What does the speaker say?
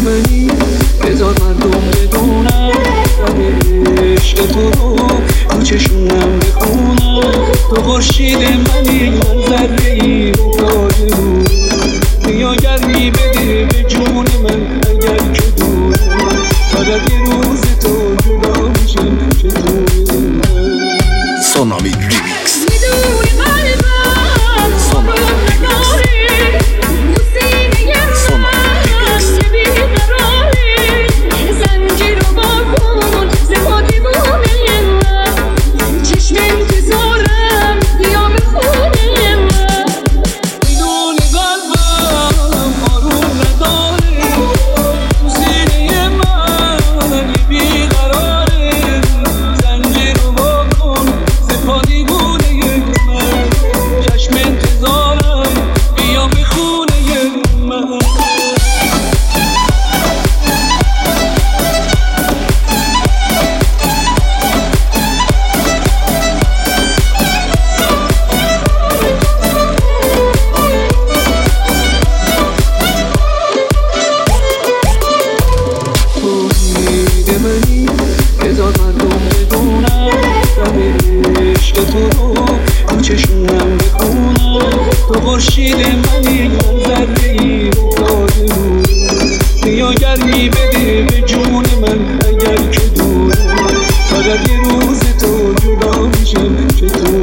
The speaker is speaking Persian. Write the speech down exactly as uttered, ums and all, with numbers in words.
منی بذار مردم بدونم ره عشق تو رو تو چشونم بخونم. تو خورشید منی من ذره ای افتاده رو بیا گرمی بده به جون من اگر که دوره فقط یه روز تو جدا میشم چطوره من سونامی ریمیکس. میدونی قلبم آروم نداره تو سینه من یه بیقراره زنجیر رو با کن زبا دیوونه من چشم انتظارم بیا به خونه من. میدونی قلبم آروم نداره تو سینه من یه بیقراره زنجیر رو با کن زبا دیوونه من چشم انتظارم بیا به خونه من. توحید منی بذار مردم بدونم ره عشق تو رو تو چشونم بخونم. تو خورشید منی من ذره ای افتاده رو بیا گرمی بده به جون من اگر که دوره فقط یه روز تو جدا میشم چطور